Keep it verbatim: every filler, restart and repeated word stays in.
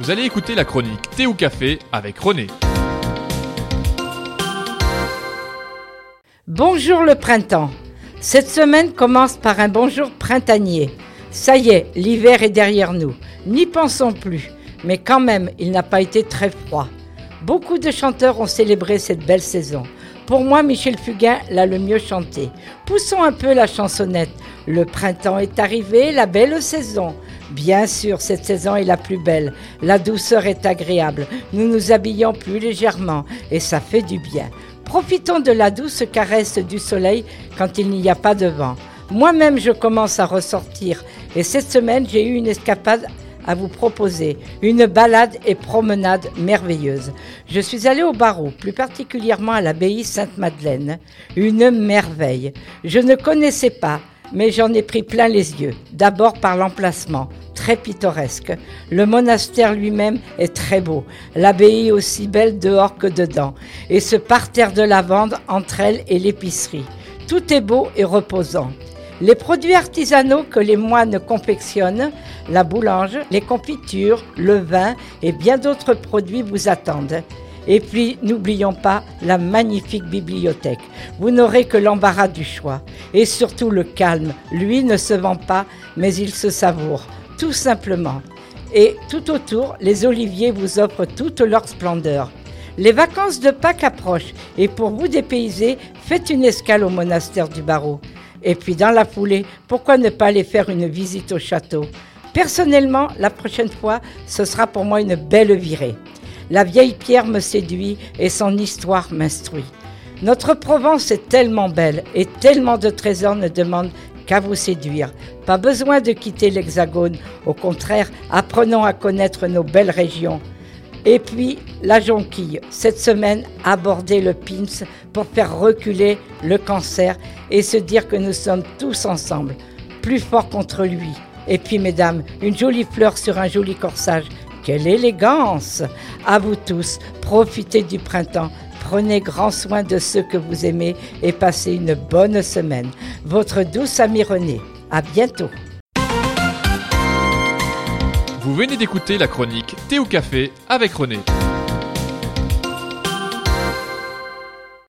Vous allez écouter la chronique Thé ou Café avec René. Bonjour le printemps. Cette semaine commence par un bonjour printanier. Ça y est, l'hiver est derrière nous. N'y pensons plus. Mais quand même, il n'a pas été très froid. Beaucoup de chanteurs ont célébré cette belle saison. Pour moi, Michel Fugain l'a le mieux chanté. Poussons un peu la chansonnette. Le printemps est arrivé, la belle saison. Bien sûr, cette saison est la plus belle. La douceur est agréable. Nous nous habillons plus légèrement et ça fait du bien. Profitons de la douce caresse du soleil quand il n'y a pas de vent. Moi-même, je commence à ressortir et cette semaine, j'ai eu une escapade à vous proposer, une balade et promenade merveilleuse. Je suis allée au Barreau, plus particulièrement à l'abbaye Sainte-Madeleine. Une merveille. Je ne connaissais pas, mais j'en ai pris plein les yeux. D'abord par l'emplacement, très pittoresque. Le monastère lui-même est très beau. L'abbaye aussi belle dehors que dedans. Et ce parterre de lavande entre elle et l'épicerie. Tout est beau et reposant. Les produits artisanaux que les moines confectionnent, la boulange, les confitures, le vin et bien d'autres produits vous attendent. Et puis, n'oublions pas la magnifique bibliothèque. Vous n'aurez que l'embarras du choix. Et surtout le calme. Lui ne se vend pas, mais il se savoure, tout simplement. Et tout autour, les oliviers vous offrent toute leur splendeur. Les vacances de Pâques approchent. Et pour vous dépayser, faites une escale au monastère du Barreau. Et puis dans la foulée, pourquoi ne pas aller faire une visite au château ? Personnellement, la prochaine fois, ce sera pour moi une belle virée. La vieille pierre me séduit et son histoire m'instruit. Notre Provence est tellement belle et tellement de trésors ne demandent qu'à vous séduire. Pas besoin de quitter l'Hexagone. Au contraire, apprenons à connaître nos belles régions. Et puis, la jonquille. Cette semaine, aborder le P I M S pour faire reculer le cancer et se dire que nous sommes tous ensemble, plus forts contre lui. Et puis, mesdames, une jolie fleur sur un joli corsage. Quelle élégance! À vous tous, profitez du printemps. Prenez grand soin de ceux que vous aimez et passez une bonne semaine. Votre douce amie Renée. À bientôt. Vous venez d'écouter la chronique Thé ou Café avec René.